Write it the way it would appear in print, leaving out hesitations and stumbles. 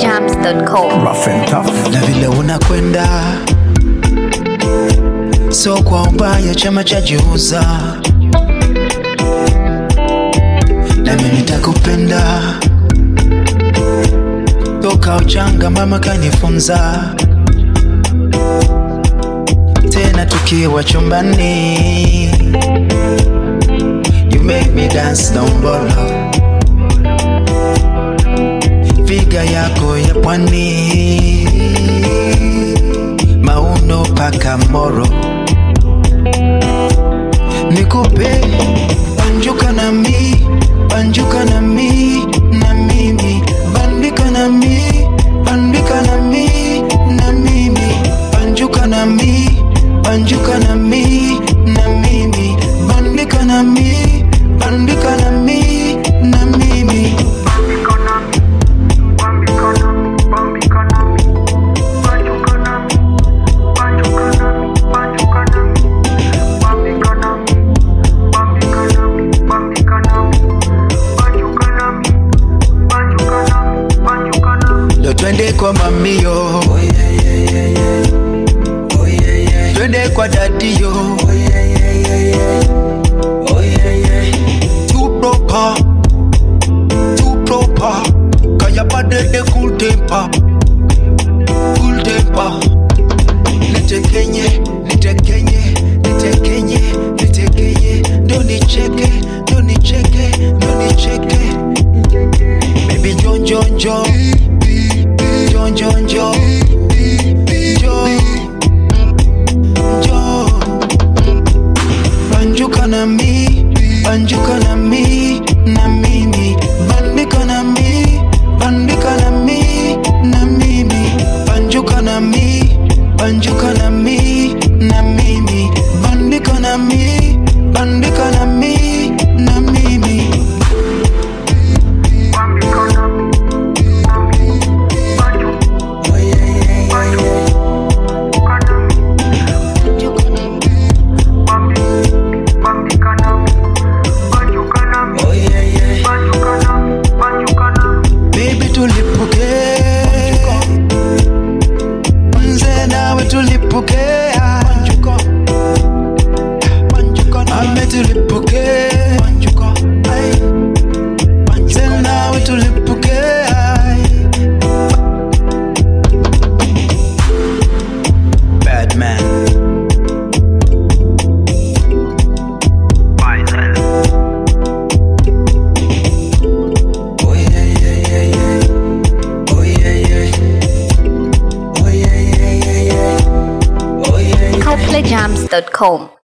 CopleyJams.com. Rough and tough. Na vile unakwenda so kwa ubaya chama chajiuza, na mimi nitakupenda toka uchanga, mama kanifunza, tena tukiwa chumbani. You make me dance down bolo, figa yako ya pwani, mauno paka moro, nikupe banjuka na mi, banjuka na mi, na mimi bandika na mi, bandika na mi, na mimi banjuka na mi, banjuka na mi, na mimi bandika na mi, bandika na mi, na mimi. Twende kwa mamio, oh yeah yeah yeah yeah, oh yeah yeah. Twende kwa daddy yo, oh yeah yeah yeah yeah, oh yeah yeah. Too proper, kaya bade de cool temper, cool temper. Nitekenye, nitekenye, nitekenye, nitekenye. Don't nicheke, don't nicheke, don't nicheke. Baby John John John. John, John, John, John, John. Banjuka na mi, banjuka na mi, na mimi bandika na mi, bandika na mi, na mimi banjuka na mi, banjuka na mi, na mimi bandika na mi, bandika na mi, na mimi. Bad man. Oh yeah yeah yeah yeah. Oh yeah yeah. Oh yeah yeah yeah yeah. Oh yeah yeah. CopleyJams.com.